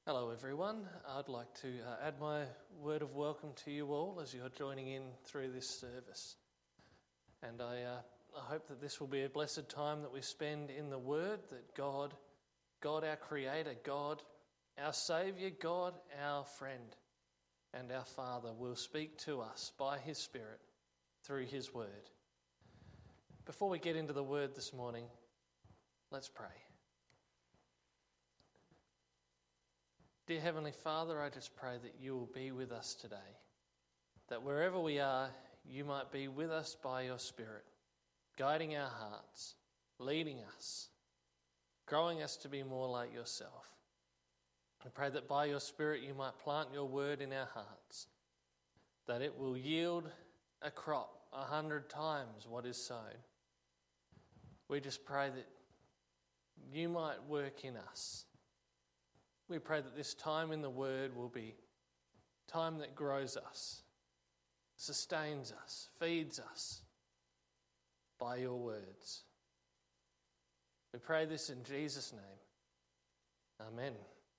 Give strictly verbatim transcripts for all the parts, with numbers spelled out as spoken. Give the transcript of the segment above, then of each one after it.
Hello everyone. I'd like to uh, add my word of welcome to you all as you're joining in through this service. And I, uh, I hope that this will be a blessed time that we spend in the Word, that God, God our Creator, God our Saviour, God our friend and our Father will speak to us by His Spirit through His Word. Before we get into the Word this morning, let's pray. Dear Heavenly Father, I just pray that you will be with us today, that wherever we are, you might be with us by your Spirit, guiding our hearts, leading us, growing us to be more like yourself. I pray that by your Spirit you might plant your word in our hearts, that it will yield a crop a hundred times what is sown. We just pray that you might work in us. We pray that this time in the Word will be time that grows us, sustains us, feeds us by your words. We pray this in Jesus' name. Amen.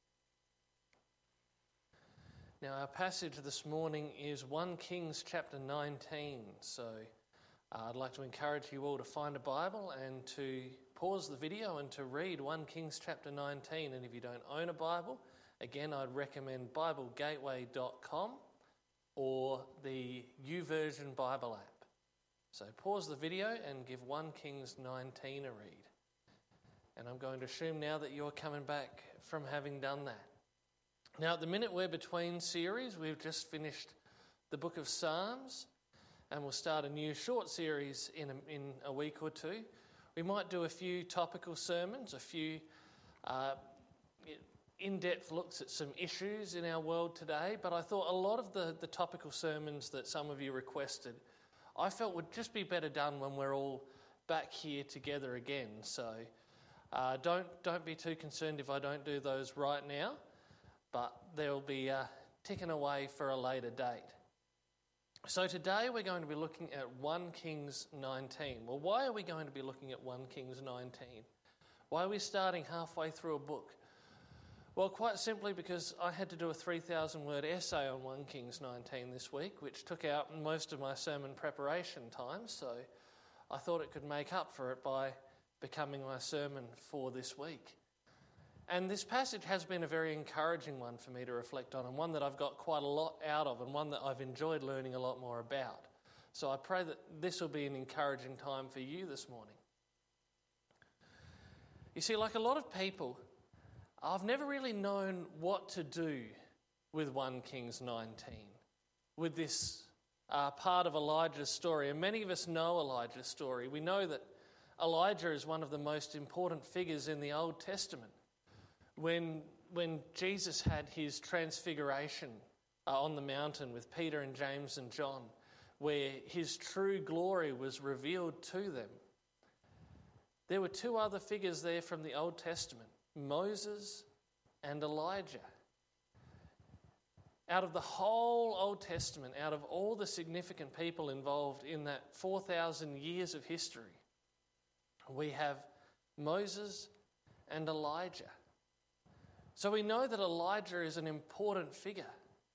Now our passage this morning is First Kings chapter nineteen. So uh, I'd like to encourage you all to find a Bible and to pause the video and to read First Kings chapter nineteen. And if you don't own a Bible, again, I'd recommend bible gateway dot com or the YouVersion Bible app. So pause the video and give First Kings nineteen a read. And I'm going to assume now that you're coming back from having done that. Now, at the minute, we're between series. We've just finished the book of Psalms, and we'll start a new short series in a, in a week or two. We might do a few topical sermons, a few uh, in-depth looks at some issues in our world today, but I thought a lot of the, the topical sermons that some of you requested, I felt would just be better done when we're all back here together again. So uh, don't don't be too concerned if I don't do those right now, but they'll be uh, ticking away for a later date. So today we're going to be looking at First Kings nineteen. Well, why are we going to be looking at First Kings nineteen? Why are we starting halfway through a book? Well, quite simply because I had to do a three thousand word essay on First Kings nineteen this week, which took out most of my sermon preparation time, so I thought it could make up for it by becoming my sermon for this week. And this passage has been a very encouraging one for me to reflect on, and one that I've got quite a lot out of, and one that I've enjoyed learning a lot more about. So I pray that this will be an encouraging time for you this morning. You see, like a lot of people, I've never really known what to do with First Kings nineteen, with this uh, part of Elijah's story. And many of us know Elijah's story. We know that Elijah is one of the most important figures in the Old Testament. When when Jesus had his transfiguration uh, on the mountain with Peter and James and John, where his true glory was revealed to them, there were two other figures there from the Old Testament, Moses and Elijah. Out of the whole Old Testament, out of all the significant people involved in that four thousand years of history, we have Moses and Elijah. So we know that Elijah is an important figure.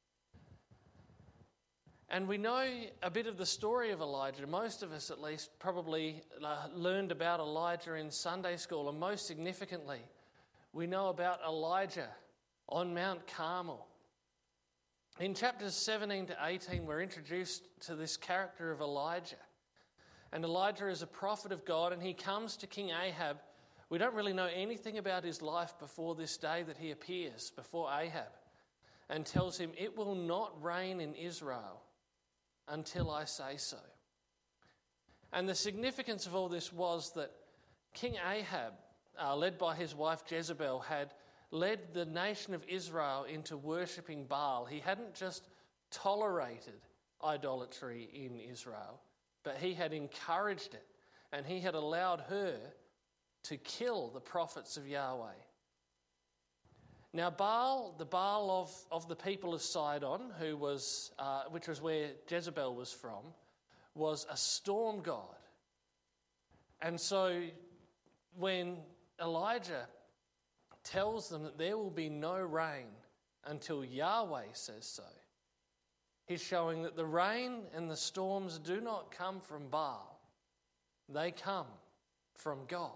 And we know a bit of the story of Elijah. Most of us, at least, probably uh, learned about Elijah in Sunday school. And most significantly, we know about Elijah on Mount Carmel. In chapters seventeen to eighteen, we're introduced to this character of Elijah. And Elijah is a prophet of God, and he comes to King Ahab. We don't really know anything about his life before this day that he appears before Ahab and tells him, "It will not rain in Israel until I say so." And the significance of all this was that King Ahab, uh, led by his wife Jezebel, had led the nation of Israel into worshipping Baal. He hadn't just tolerated idolatry in Israel, but he had encouraged it, and he had allowed her to kill the prophets of Yahweh. Now Baal, the Baal of, of the people of Sidon, who was, uh, which was where Jezebel was from, was a storm god. And so when Elijah tells them that there will be no rain until Yahweh says so. He's showing that the rain and the storms do not come from Baal. They come from God.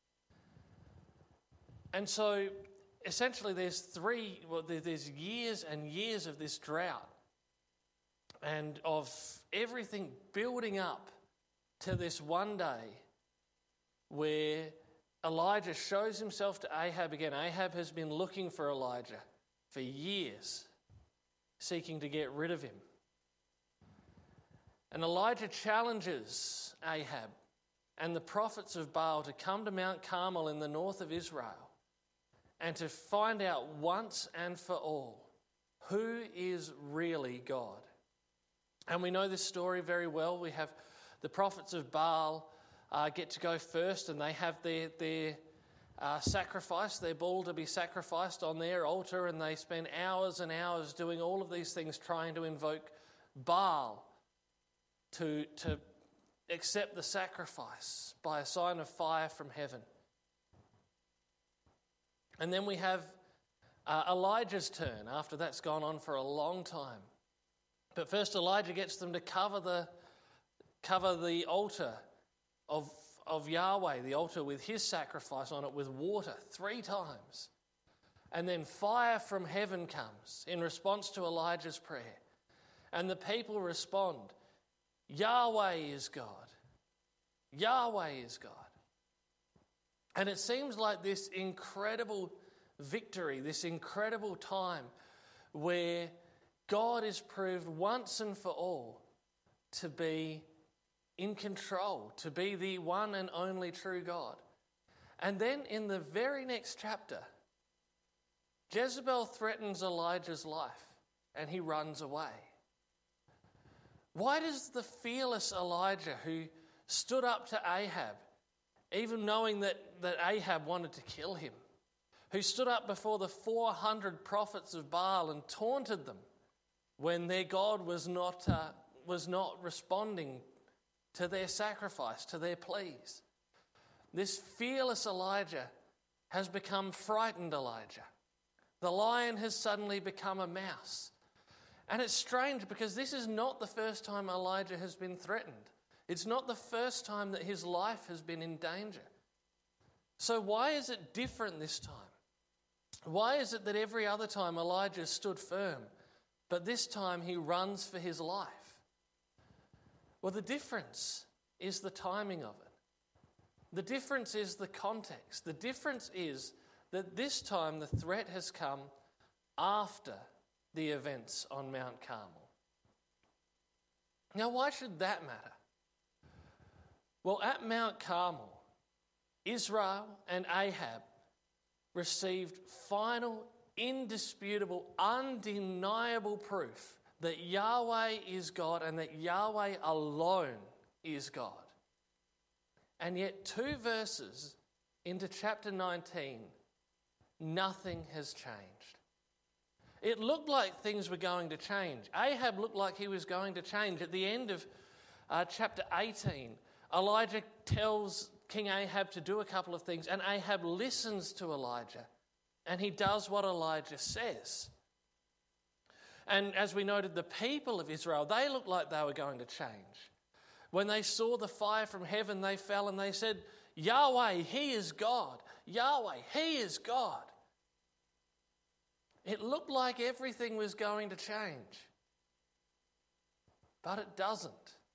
And so essentially there's three, well, there's years and years of this drought and of everything building up to this one day where Elijah shows himself to Ahab again. Ahab has been looking for Elijah for years, seeking to get rid of him. And Elijah challenges Ahab and the prophets of Baal to come to Mount Carmel in the north of Israel and to find out once and for all who is really God. And we know this story very well. We have the prophets of Baal uh, get to go first, and they have their, their uh, sacrifice, their bull to be sacrificed on their altar, and they spend hours and hours doing all of these things trying to invoke Baal to, to accept the sacrifice by a sign of fire from heaven. And then we have uh, Elijah's turn after that's gone on for a long time. But first Elijah gets them to cover the cover the altar of, of Yahweh, the altar with his sacrifice on it, with water three times. And then fire from heaven comes in response to Elijah's prayer. And the people respond, Yahweh is God. Yahweh is God. And it seems like this incredible victory, this incredible time where God is proved once and for all to be in control, to be the one and only true God. And then in the very next chapter, Jezebel threatens Elijah's life and he runs away. Why does the fearless Elijah, who stood up to Ahab, even knowing that, that Ahab wanted to kill him, who stood up before the four hundred prophets of Baal and taunted them when their God was not, uh, was not responding to their sacrifice, to their pleas. This fearless Elijah has become frightened Elijah. The lion has suddenly become a mouse. And it's strange because this is not the first time Elijah has been threatened. It's not the first time that his life has been in danger. So why is it different this time? Why is it that every other time Elijah stood firm, but this time he runs for his life? Well, the difference is the timing of it. The difference is the context. The difference is that this time the threat has come after the events on Mount Carmel. Now, why should that matter? Well, at Mount Carmel, Israel and Ahab received final, indisputable, undeniable proof that Yahweh is God and that Yahweh alone is God. And yet two verses into chapter nineteen, nothing has changed. It looked like things were going to change. Ahab looked like he was going to change. At the end of uh, chapter eighteen, Elijah tells King Ahab to do a couple of things, and Ahab listens to Elijah, and he does what Elijah says. And as we noted, the people of Israel, they looked like they were going to change. When they saw the fire from heaven, they fell and they said, Yahweh, He is God. Yahweh, He is God. It looked like everything was going to change, but it doesn't.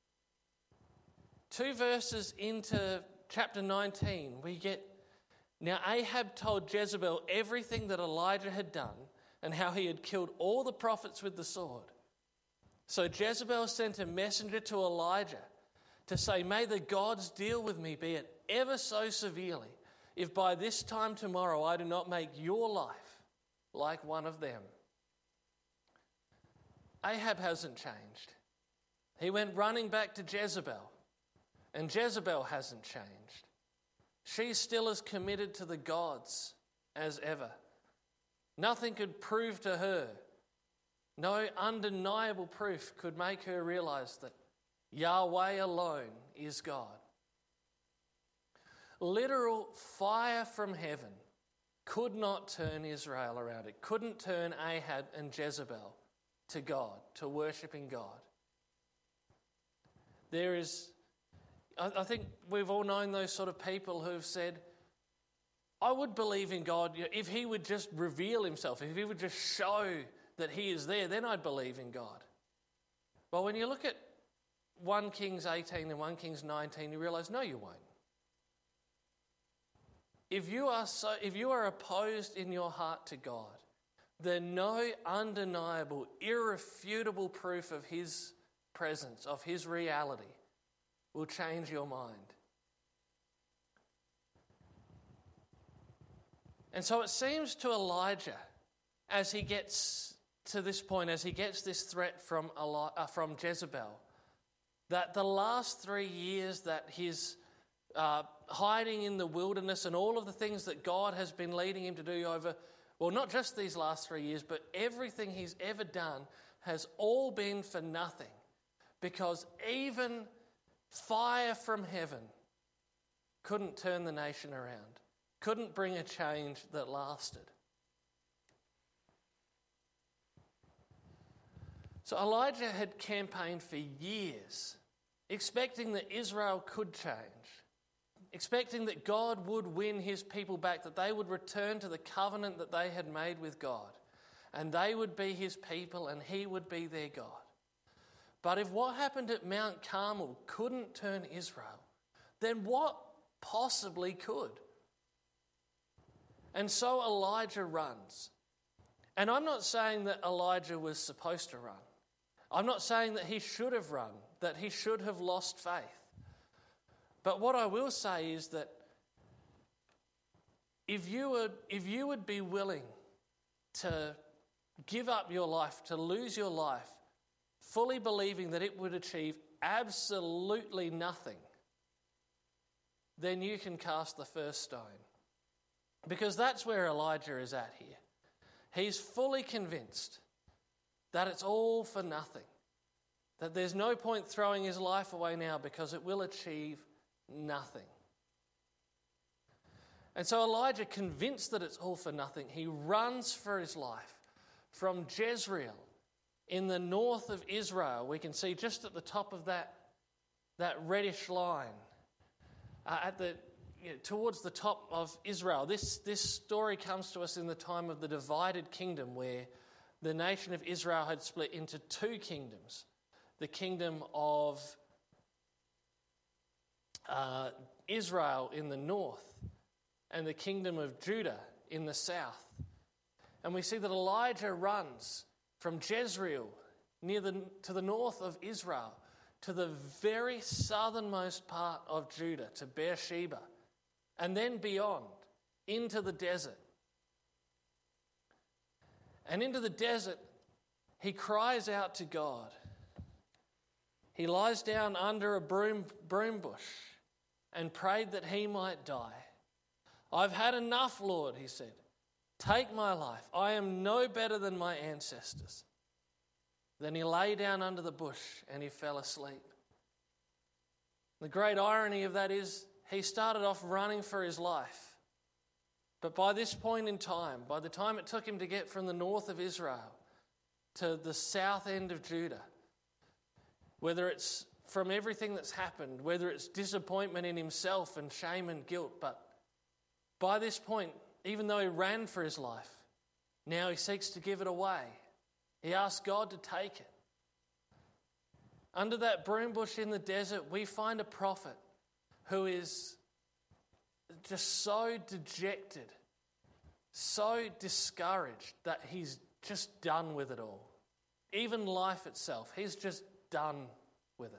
Two verses into chapter nineteen, we get, now Ahab told Jezebel everything that Elijah had done and how he had killed all the prophets with the sword. So Jezebel sent a messenger to Elijah to say, may the gods deal with me, be it ever so severely, if by this time tomorrow I do not make your life like one of them. Ahab hasn't changed. He went running back to Jezebel, and Jezebel hasn't changed. She's still as committed to the gods as ever. Nothing could prove to her, no undeniable proof could make her realize that Yahweh alone is God. Literal fire from heaven could not turn Israel around. It couldn't turn Ahab and Jezebel to God, to worshipping God. There is, I, I think we've all known those sort of people who've said, I would believe in God if he would just reveal himself, if he would just show that he is there, then I'd believe in God. But when you look at First Kings eighteen and First Kings nineteen, you realise, no, you won't. If you are so, if you are opposed in your heart to God, then no undeniable, irrefutable proof of his presence, of his reality, will change your mind. And so it seems to Elijah, as he gets to this point, as he gets this threat from Eli- uh, from Jezebel, that the last three years that he's uh, hiding in the wilderness and all of the things that God has been leading him to do over, well, not just these last three years, but everything he's ever done has all been for nothing, because even fire from heaven couldn't turn the nation around, couldn't bring a change that lasted. So Elijah had campaigned for years, expecting that Israel could change, expecting that God would win his people back, that they would return to the covenant that they had made with God, and they would be his people and he would be their God. But if what happened at Mount Carmel couldn't turn Israel, then what possibly could? And so Elijah runs. And I'm not saying that Elijah was supposed to run. I'm not saying that he should have run, that he should have lost faith. But what I will say is that if you would, if you would be willing to give up your life, to lose your life, fully believing that it would achieve absolutely nothing, then you can cast the first stone. Because that's where Elijah is at here. He's fully convinced that it's all for nothing, that there's no point throwing his life away now because it will achieve nothing. And so Elijah, convinced that it's all for nothing, he runs for his life from Jezreel in the north of Israel. We can see just at the top of that, that reddish line, uh, at the you know, towards the top of Israel. This, this story comes to us in the time of the divided kingdom, where the nation of Israel had split into two kingdoms. The kingdom of uh, Israel in the north and the kingdom of Judah in the south. And we see that Elijah runs from Jezreel near the, to the north of Israel to the very southernmost part of Judah, to Beersheba, and then beyond into the desert. And into the desert, he cries out to God. He lies down under a broom, broom bush and prayed that he might die. I've had enough, Lord, he said. Take my life. I am no better than my ancestors. Then he lay down under the bush and he fell asleep. The great irony of that is he started off running for his life. But by this point in time, by the time it took him to get from the north of Israel to the south end of Judah, whether it's from everything that's happened, whether it's disappointment in himself and shame and guilt, but by this point, even though he ran for his life, now he seeks to give it away. He asks God to take it. Under that broom bush in the desert, we find a prophet who is just so dejected, so discouraged that he's just done with it all. Even life itself, he's just done with it.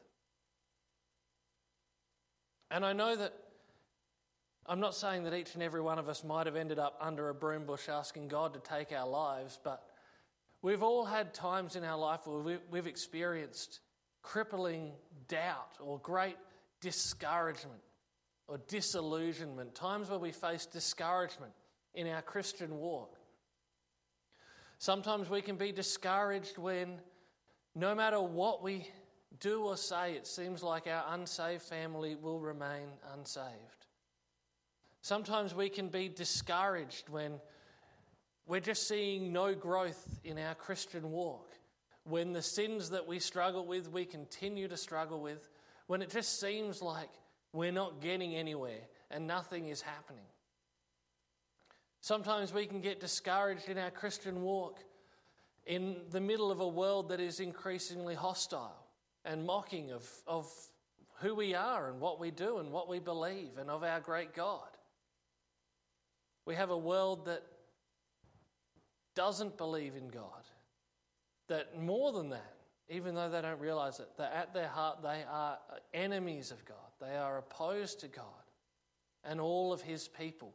And I know that I'm not saying that each and every one of us might have ended up under a broom bush asking God to take our lives, but we've all had times in our life where we've experienced crippling doubt or great discouragement or disillusionment, times where we face discouragement in our Christian walk. Sometimes we can be discouraged when no matter what we do or say, it seems like our unsaved family will remain unsaved. Sometimes we can be discouraged when we're just seeing no growth in our Christian walk, when the sins that we struggle with, we continue to struggle with, when it just seems like we're not getting anywhere and nothing is happening. Sometimes we can get discouraged in our Christian walk in the middle of a world that is increasingly hostile and mocking of, of who we are and what we do and what we believe and of our great God. We have a world that doesn't believe in God, that more than that, even though they don't realize it, that at their heart they are enemies of God. They are opposed to God and all of his people.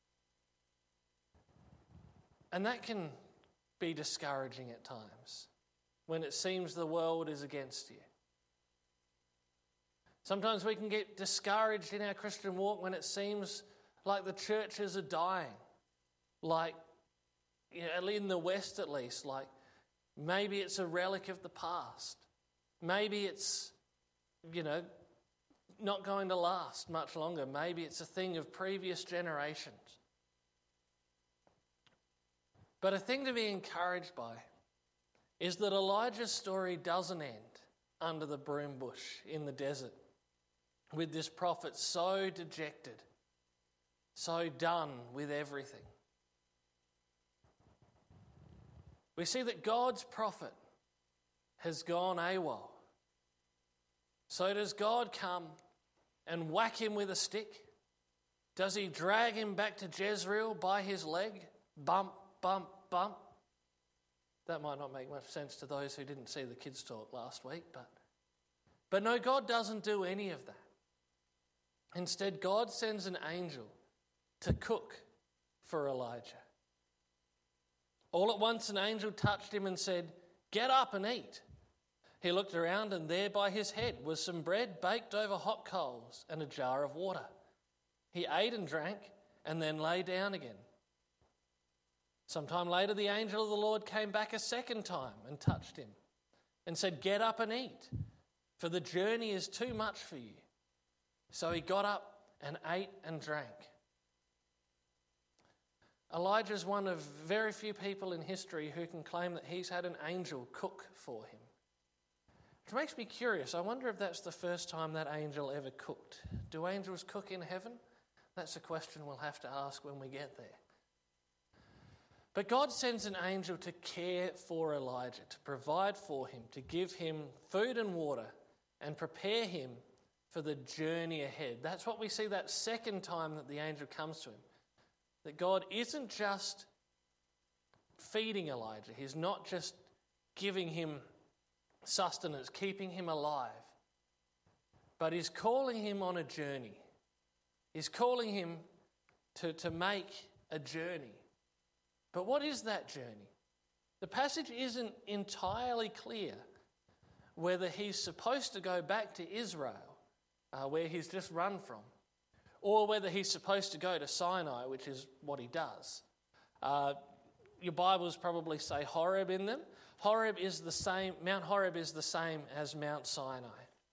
And that can be discouraging at times when it seems the world is against you. Sometimes we can get discouraged in our Christian walk when it seems like the churches are dying, like, you know, in the West at least, like maybe it's a relic of the past. Maybe it's, you know, not going to last much longer. Maybe it's a thing of previous generations. But a thing to be encouraged by is that Elijah's story doesn't end under the broom bush in the desert with this prophet so dejected, so done with everything. We see that God's prophet has gone AWOL. So does God come and whack him with a stick? Does he drag him back to Jezreel by his leg? Bump, bump, bump. That might not make much sense to those who didn't see the kids' talk last week, but, but no, God doesn't do any of that. Instead, God sends an angel to cook for Elijah. All at once an angel touched him and said, "Get up and eat." He looked around, and there by his head was some bread baked over hot coals and a jar of water. He ate and drank and then lay down again. Sometime later the angel of the Lord came back a second time and touched him and said, "Get up and eat, for the journey is too much for you." So he got up and ate and drank. Elijah is one of very few people in history who can claim that he's had an angel cook for him. Which makes me curious. I wonder if that's the first time that angel ever cooked. Do angels cook in heaven? That's a question we'll have to ask when we get there. But God sends an angel to care for Elijah, to provide for him, to give him food and water and prepare him for the journey ahead. That's what we see that second time that the angel comes to him. That God isn't just feeding Elijah. He's not just giving him sustenance, keeping him alive. But he's calling him on a journey. He's calling him to, to make a journey. But what is that journey? The passage isn't entirely clear whether he's supposed to go back to Israel, uh, where he's just run from, or whether he's supposed to go to Sinai, which is what he does. Uh, your Bibles probably say Horeb in them. Horeb is the same, Mount Horeb is the same as Mount Sinai.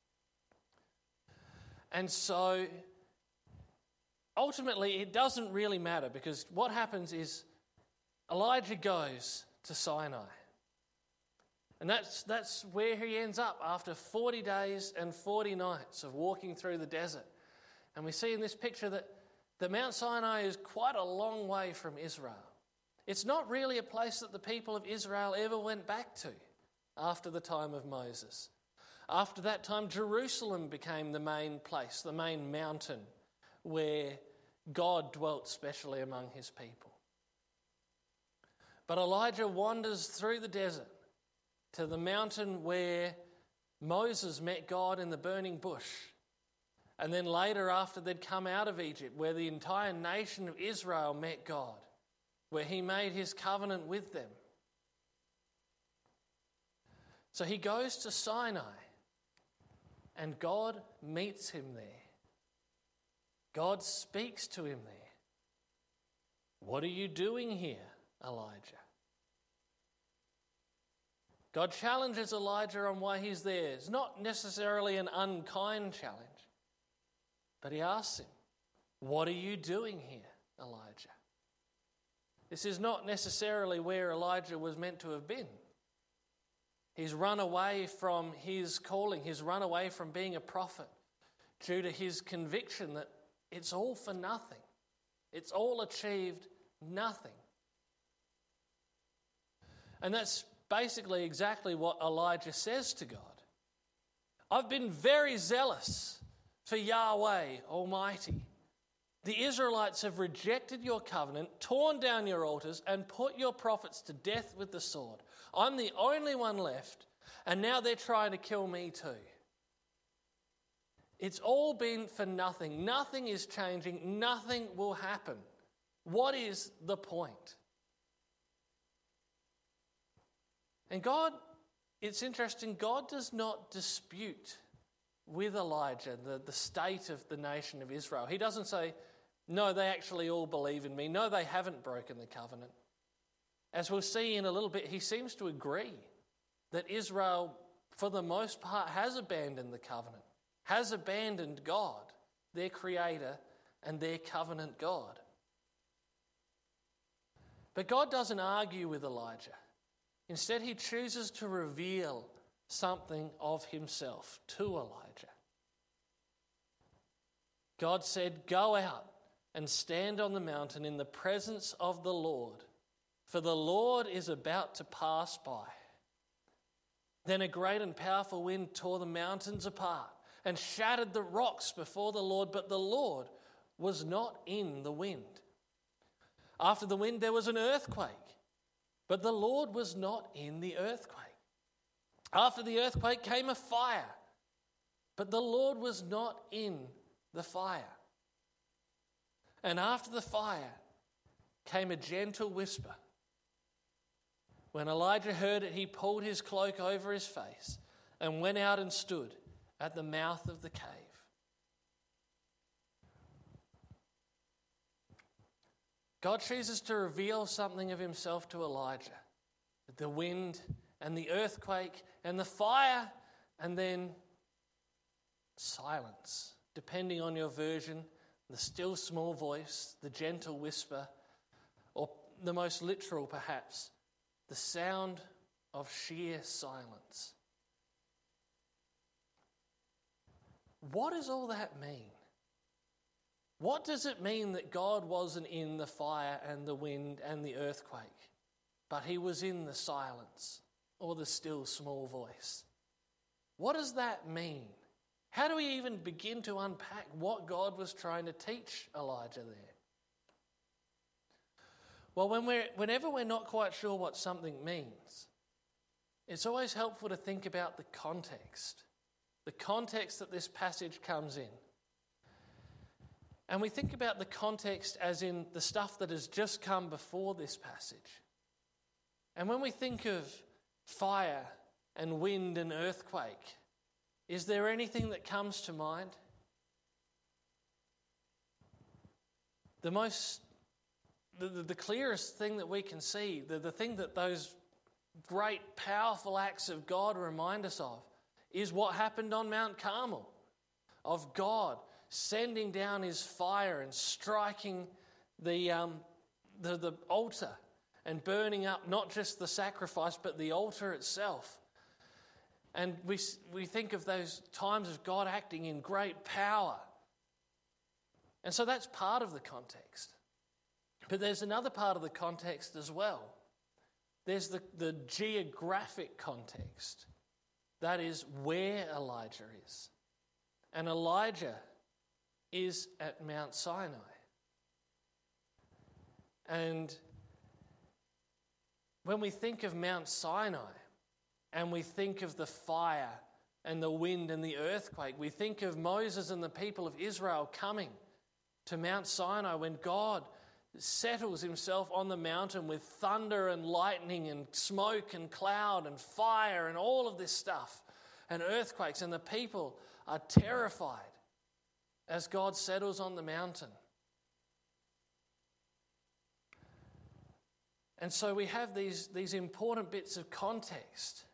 And so ultimately it doesn't really matter, because what happens is Elijah goes to Sinai. And that's, that's where he ends up after forty days and forty nights of walking through the desert. And we see in this picture that, that Mount Sinai is quite a long way from Israel. It's not really a place that the people of Israel ever went back to after the time of Moses. After that time, Jerusalem became the main place, the main mountain where God dwelt specially among his people. But Elijah wanders through the desert to the mountain where Moses met God in the burning bush. And then later, after they'd come out of Egypt, where the entire nation of Israel met God, where he made his covenant with them. So he goes to Sinai, and God meets him there. God speaks to him there. "What are you doing here, Elijah?" God challenges Elijah on why he's there. It's not necessarily an unkind challenge, but he asks him, "What are you doing here, Elijah?" This is not necessarily where Elijah was meant to have been. He's run away from his calling. He's run away from being a prophet due to his conviction that it's all for nothing. It's all achieved nothing. And that's basically exactly what Elijah says to God. "I've been very zealous for Yahweh Almighty. The Israelites have rejected your covenant, torn down your altars, and put your prophets to death with the sword. I'm the only one left, and now they're trying to kill me too. It's all been for nothing. Nothing is changing. Nothing will happen. What is the point?" And God, it's interesting, God does not dispute with Elijah the, the state of the nation of Israel. He doesn't say, "No, they actually all believe in me. No, they haven't broken the covenant." As we'll see in a little bit, he seems to agree that Israel, for the most part, has abandoned the covenant, has abandoned God, their creator and their covenant God. But God doesn't argue with Elijah. Instead, he chooses to reveal something of himself to Elijah. God said, "Go out and stand on the mountain in the presence of the Lord, for the Lord is about to pass by." Then a great and powerful wind tore the mountains apart and shattered the rocks before the Lord, but the Lord was not in the wind. After the wind there was an earthquake, but the Lord was not in the earthquake. After the earthquake came a fire, but the Lord was not in the fire. And after the fire came a gentle whisper. When Elijah heard it, he pulled his cloak over his face and went out and stood at the mouth of the cave. God chooses to reveal something of himself to Elijah. The wind and the earthquake and the fire, and then silence, depending on your version, the still small voice, the gentle whisper, or the most literal perhaps, the sound of sheer silence. What does all that mean? What does it mean that God wasn't in the fire and the wind and the earthquake, but he was in the silence or the still small voice? What does that mean? How do we even begin to unpack what God was trying to teach Elijah there? Well, when we're, whenever we're not quite sure what something means, it's always helpful to think about the context, the context that this passage comes in. And we think about the context as in the stuff that has just come before this passage. And when we think of fire and wind and earthquake, is there anything that comes to mind? The most, the, the, the clearest thing that we can see, the, the thing that those great powerful acts of God remind us of, is what happened on Mount Carmel, of God sending down his fire and striking the, um, the, the altar and burning up not just the sacrifice but the altar itself. And we, we think of those times of God acting in great power. And so that's part of the context. But there's another part of the context as well. There's the, the geographic context. That is where Elijah is. And Elijah is at Mount Sinai. And when we think of Mount Sinai and we think of the fire and the wind and the earthquake, we think of Moses and the people of Israel coming to Mount Sinai when God settles himself on the mountain with thunder and lightning and smoke and cloud and fire and all of this stuff and earthquakes, and the people are terrified as God settles on the mountain. And so we have these, these important bits of context.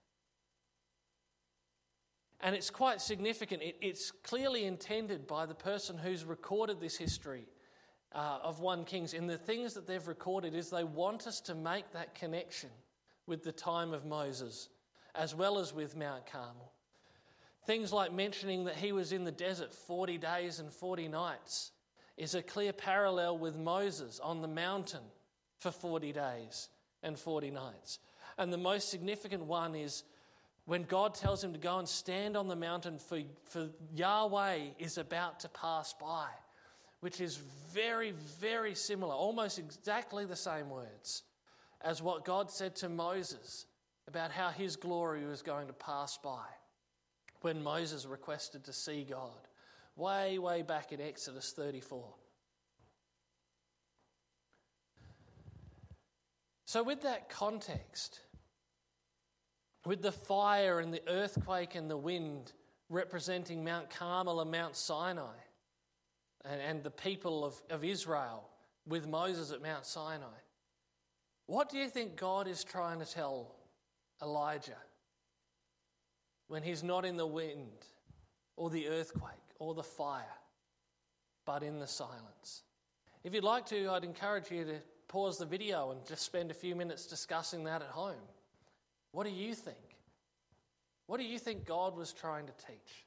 And it's quite significant. It, it's clearly intended by the person who's recorded this history uh, of First Kings, in the things that they've recorded, is they want us to make that connection with the time of Moses, as well as with Mount Carmel. Things like mentioning that he was in the desert forty days and forty nights is a clear parallel with Moses on the mountain for forty days and forty nights. And the most significant one is when God tells him to go and stand on the mountain, for, for Yahweh is about to pass by, which is very, very similar, almost exactly the same words as what God said to Moses about how his glory was going to pass by when Moses requested to see God, way, way back in Exodus thirty-four. So with that context, with the fire and the earthquake and the wind representing Mount Carmel and Mount Sinai, and, and the people of, of Israel with Moses at Mount Sinai, what do you think God is trying to tell Elijah when he's not in the wind or the earthquake or the fire, but in the silence? If you'd like to, I'd encourage you to pause the video and just spend a few minutes discussing that at home. What do you think? What do you think God was trying to teach?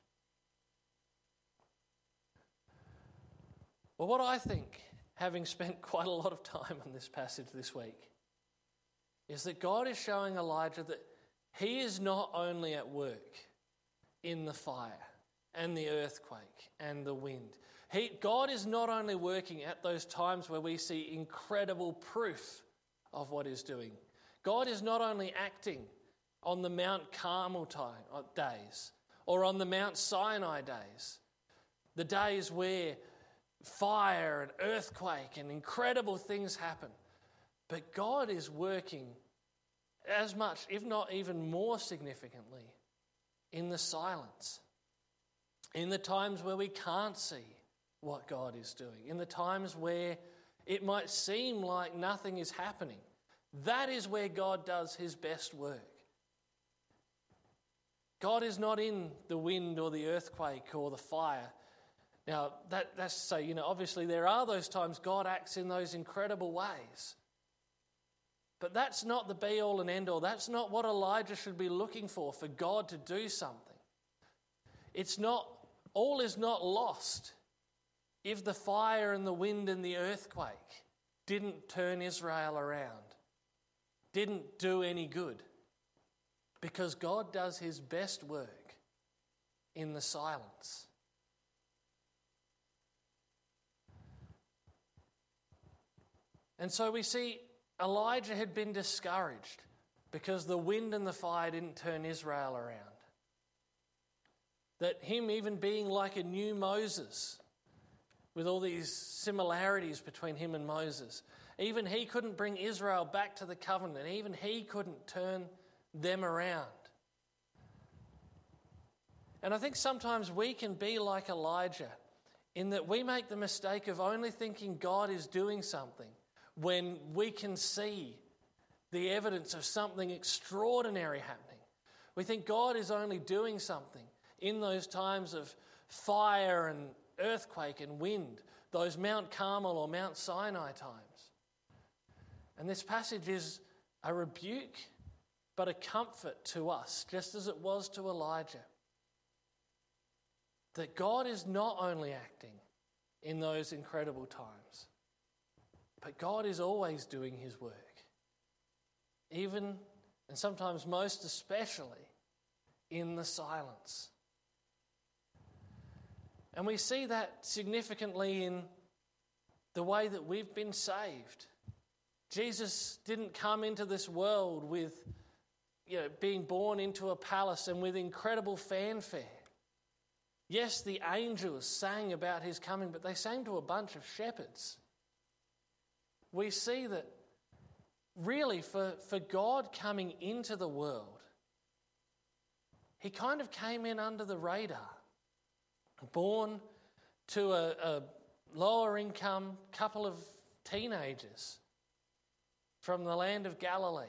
Well, what I think, having spent quite a lot of time on this passage this week, is that God is showing Elijah that he is not only at work in the fire and the earthquake and the wind. He, God is not only working at those times where we see incredible proof of what he's doing. God is not only acting on the Mount Carmel time, uh, days or on the Mount Sinai days, the days where fire and earthquake and incredible things happen. But God is working as much, if not even more significantly, in the silence, in the times where we can't see what God is doing, in the times where it might seem like nothing is happening. That is where God does his best work. God is not in the wind or the earthquake or the fire. Now, that, that's to say, you know, obviously there are those times God acts in those incredible ways. But that's not the be-all and end-all. That's not what Elijah should be looking for, for God to do something. It's not, all is not lost if the fire and the wind and the earthquake didn't turn Israel around, didn't do any good. Because God does his best work in the silence. And so we see Elijah had been discouraged because the wind and the fire didn't turn Israel around. That him even being like a new Moses, with all these similarities between him and Moses, even he couldn't bring Israel back to the covenant. Even he couldn't turn them around. And I think sometimes we can be like Elijah in that we make the mistake of only thinking God is doing something when we can see the evidence of something extraordinary happening. We think God is only doing something in those times of fire and earthquake and wind, those Mount Carmel or Mount Sinai times. And this passage is a rebuke, but a comfort to us, just as it was to Elijah. That God is not only acting in those incredible times, but God is always doing his work. Even, and sometimes most especially, in the silence. And we see that significantly in the way that we've been saved. Jesus didn't come into this world with, you know, being born into a palace and with incredible fanfare. Yes, the angels sang about his coming, but they sang to a bunch of shepherds. We see that really for, for God coming into the world, he kind of came in under the radar. Born to a, a lower income couple of teenagers from the land of Galilee,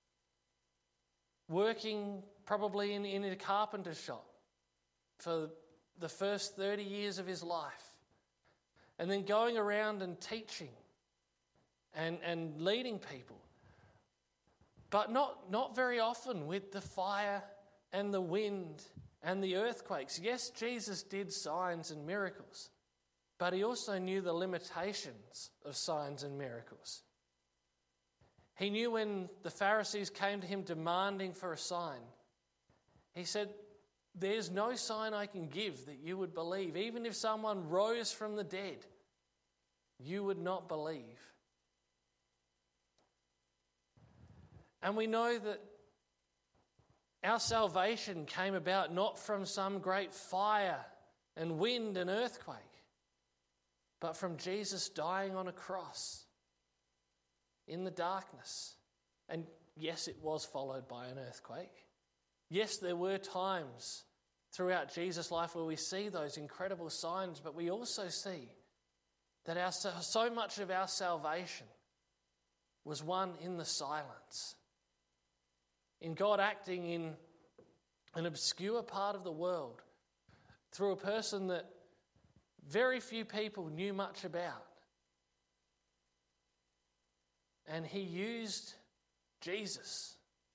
working probably in, in a carpenter shop for the first thirty years of his life, and then going around and teaching and, and leading people. But not, not very often with the fire and the wind and the earthquakes. Yes, Jesus did signs and miracles, but he also knew the limitations of signs and miracles. He knew when the Pharisees came to him demanding for a sign, he said, there's no sign I can give that you would believe. Even if someone rose from the dead, you would not believe. And we know that our salvation came about not from some great fire and wind and earthquake, but from Jesus dying on a cross in the darkness. And yes, it was followed by an earthquake. Yes, there were times throughout Jesus' life where we see those incredible signs, but we also see that our, so much of our salvation was won in the silence. In God acting in an obscure part of the world through a person that very few people knew much about. And he used Jesus,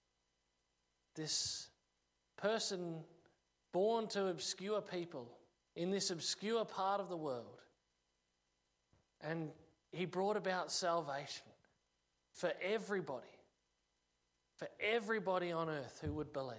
this person born to obscure people in this obscure part of the world. And he brought about salvation for everybody, for everybody on earth who would believe.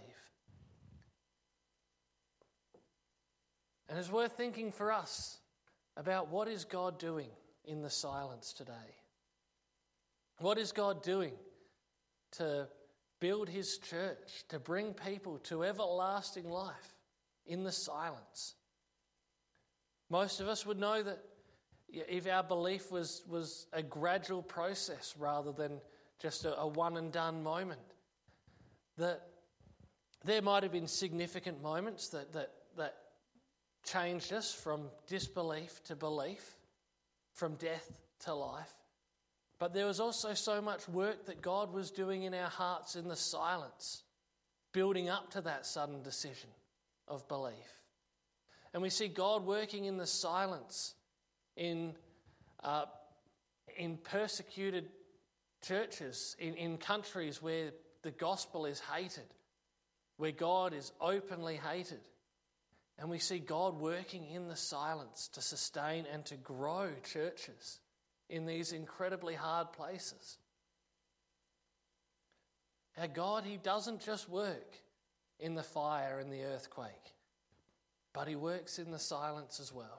And it's worth thinking for us about what is God doing in the silence today. What is God doing to build his church, to bring people to everlasting life in the silence? Most of us would know that if our belief was, was a gradual process rather than just a, a one and done moment, that there might have been significant moments that, that, that changed us from disbelief to belief, from death to life. But there was also so much work that God was doing in our hearts in the silence, building up to that sudden decision of belief. And we see God working in the silence in uh, in persecuted churches, in, in countries where the gospel is hated, where God is openly hated. And we see God working in the silence to sustain and to grow churches in these incredibly hard places. Our God, he doesn't just work in the fire and the earthquake, but he works in the silence as well.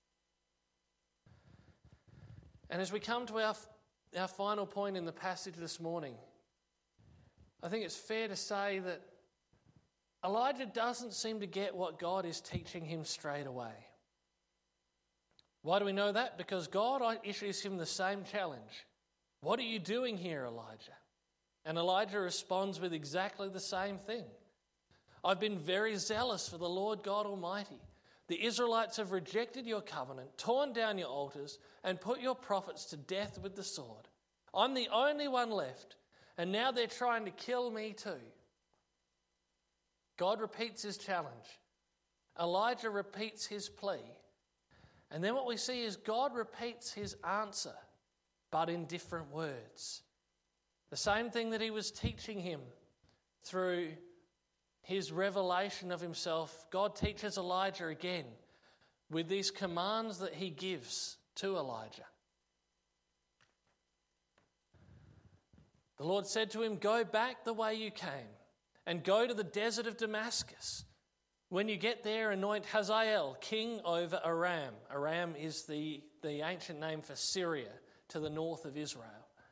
And as we come to our, our final point in the passage this morning, I think it's fair to say that Elijah doesn't seem to get what God is teaching him straight away. Why do we know that? Because God issues him the same challenge. What are you doing here, Elijah? And Elijah responds with exactly the same thing. I've been very zealous for the Lord God Almighty. The Israelites have rejected your covenant, torn down your altars, and put your prophets to death with the sword. I'm the only one left, and now they're trying to kill me too. God repeats his challenge. Elijah repeats his plea. And then what we see is God repeats his answer, but in different words. The same thing that he was teaching him through his revelation of himself, God teaches Elijah again with these commands that he gives to Elijah. The Lord said to him, go back the way you came and go to the desert of Damascus. When you get there, anoint Hazael king over Aram. Aram is the, the ancient name for Syria to the north of Israel.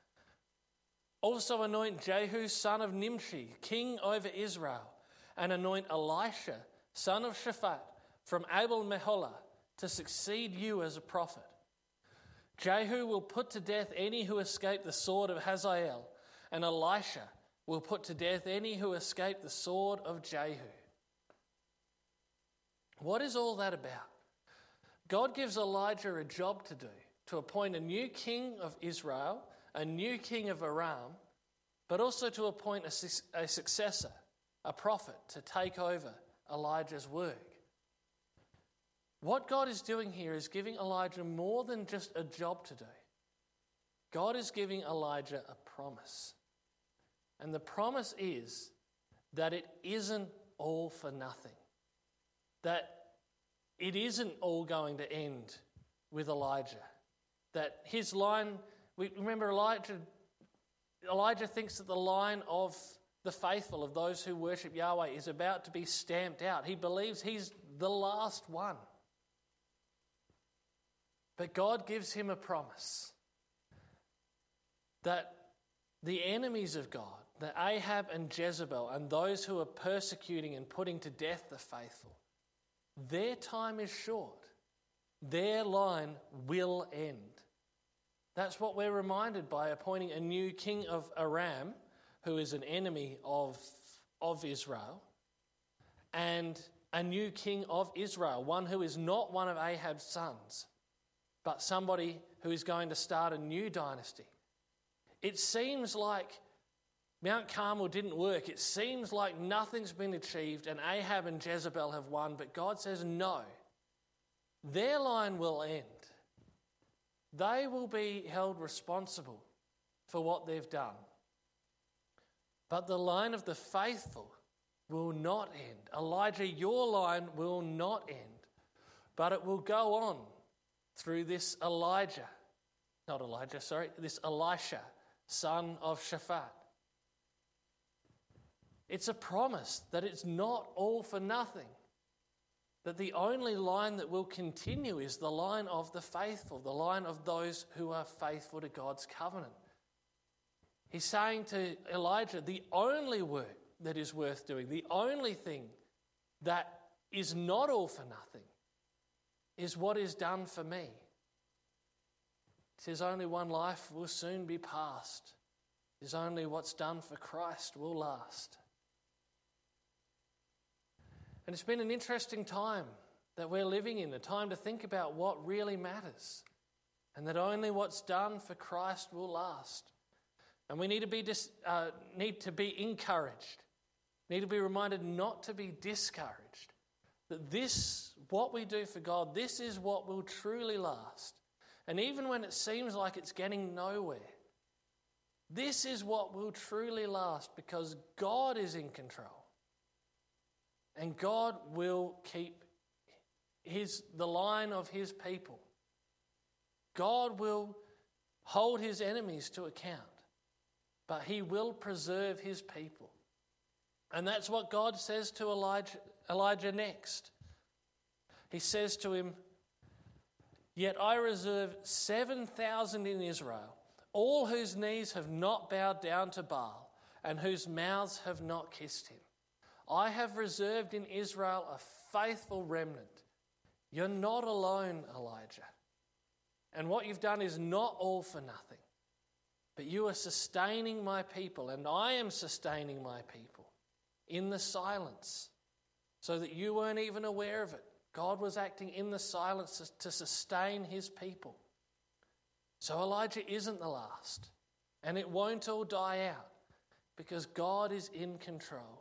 Also anoint Jehu son of Nimshi king over Israel, and anoint Elisha son of Shaphat from Abel-Meholah to succeed you as a prophet. Jehu will put to death any who escape the sword of Hazael, and Elisha will put to death any who escape the sword of Jehu. What is all that about? God gives Elijah a job to do, to appoint a new king of Israel, a new king of Aram, but also to appoint a, a successor, a prophet, to take over Elijah's work. what God is doing here is giving Elijah more than just a job to do. God is giving Elijah a promise. And the promise is that it isn't all for nothing. That it isn't all going to end with Elijah. That his line, we remember Elijah, Elijah thinks that the line of the faithful, of those who worship Yahweh, is about to be stamped out. He believes he's the last one. But God gives him a promise that the enemies of God, that Ahab and Jezebel and those who are persecuting and putting to death the faithful, their time is short. Their line will end. That's what we're reminded by appointing a new king of Aram, who is an enemy of, of Israel, and a new king of Israel, one who is not one of Ahab's sons, but somebody who is going to start a new dynasty. It seems like Mount Carmel didn't work. It seems like nothing's been achieved and Ahab and Jezebel have won, but God says no. Their line will end. They will be held responsible for what they've done. But the line of the faithful will not end. Elijah, your line will not end, but it will go on through this Elijah, not Elijah, sorry, this Elisha, son of Shaphat. It's a promise that it's not all for nothing, that the only line that will continue is the line of the faithful, the line of those who are faithful to God's covenant. He's saying to Elijah, the only work that is worth doing, the only thing that is not all for nothing, is what is done for me. He says only one life will soon be past. Is only what's done for Christ will last. And it's been an interesting time that we're living in, a time to think about what really matters, and that only what's done for Christ will last. And we need to be dis, uh, need to be encouraged, need to be reminded not to be discouraged, that this, what we do for God, this is what will truly last. And even when it seems like it's getting nowhere, this is what will truly last, because God is in control. And God will keep his, the line of his people. God will hold his enemies to account, but he will preserve his people. And that's what God says to Elijah, Elijah next. He says to him, "Yet I reserve seven thousand in Israel, all whose knees have not bowed down to Baal, and whose mouths have not kissed him. I have reserved in Israel a faithful remnant." You're not alone, Elijah. And what you've done is not all for nothing. But you are sustaining my people, and I am sustaining my people in the silence, so that you weren't even aware of it. God was acting in the silence to sustain his people. So Elijah isn't the last, and it won't all die out, because God is in control.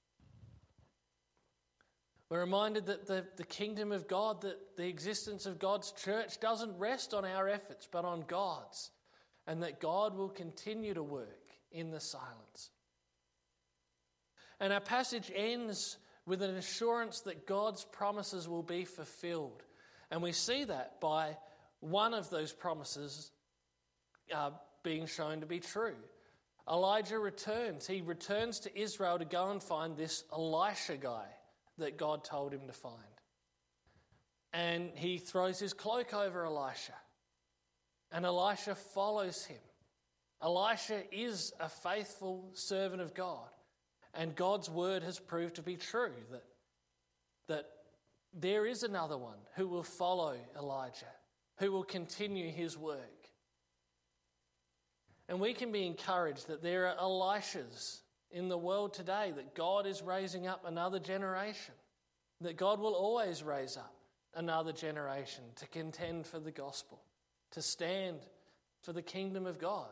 We're reminded that the, the kingdom of God, that the existence of God's church doesn't rest on our efforts, but on God's, and that God will continue to work in the silence. And our passage ends with an assurance that God's promises will be fulfilled. And we see that by one of those promises uh, being shown to be true. Elijah returns. He returns to Israel to go and find this Elisha guy that God told him to find. And he throws his cloak over Elisha. And Elisha follows him. Elisha is a faithful servant of God. And God's word has proved to be true, that, that there is another one who will follow Elijah, who will continue his work. And we can be encouraged that there are Elishas in the world today, that God is raising up another generation, that God will always raise up another generation to contend for the gospel, to stand for the kingdom of God.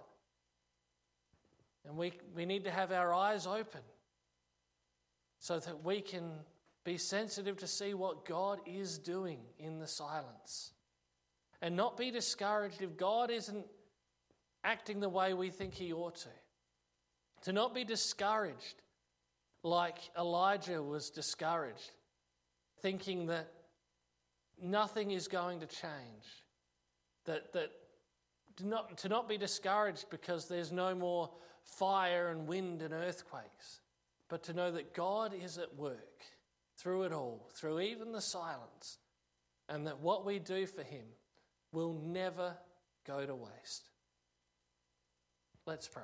And we, we need to have our eyes open so that we can Be sensitive to see what God is doing in the silence. And not be discouraged if God isn't acting the way we think he ought to. To not be discouraged like Elijah was discouraged, thinking that nothing is going to change. That, that to, not, to not be discouraged because there's no more fire and wind and earthquakes, but to know that God is at work through it all, through even the silence, and that what we do for him will never go to waste. Let's pray.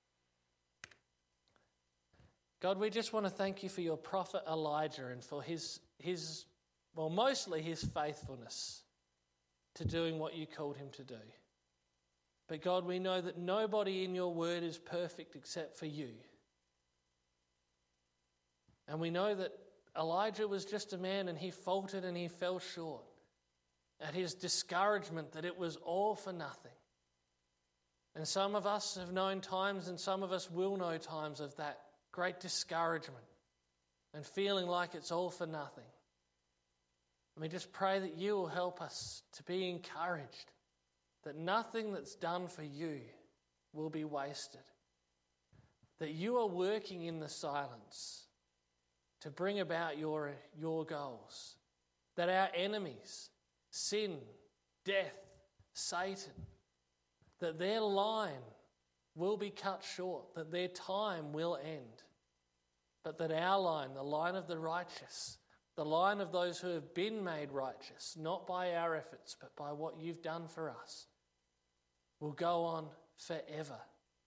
God, we just want to thank you for your prophet Elijah and for his, his, well, mostly his faithfulness to doing what you called him to do. But God, we know that nobody in your word is perfect except for you. And we know that Elijah was just a man and he faltered and he fell short at his discouragement that it was all for nothing. And some of us have known times and some of us will know times of that great discouragement and feeling like it's all for nothing. And we just pray that you will help us to be encouraged that nothing that's done for you will be wasted. That you are working in the silence to bring about your, your goals. That our enemies, sin, death, Satan, that their line will be cut short, that their time will end. But that our line, the line of the righteous, the line of those who have been made righteous, not by our efforts, but by what you've done for us, will go on forever.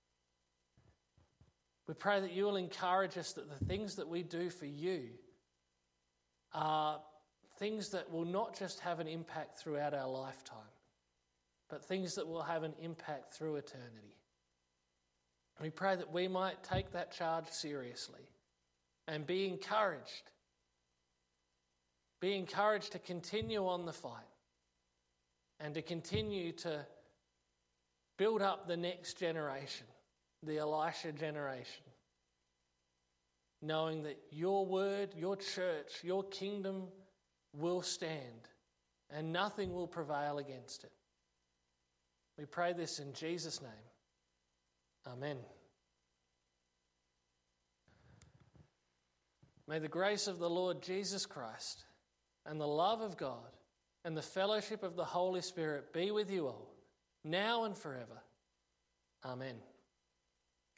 We pray that you will encourage us that the things that we do for you are things that will not just have an impact throughout our lifetime, but things that will have an impact through eternity. We pray that we might take that charge seriously and be encouraged. Be encouraged to continue on the fight and to continue to build up the next generation, the Elisha generation, knowing that your word, your church, your kingdom will stand and nothing will prevail against it. We pray this in Jesus' name. Amen. May the grace of the Lord Jesus Christ and the love of God and the fellowship of the Holy Spirit be with you all, now and forever. Amen.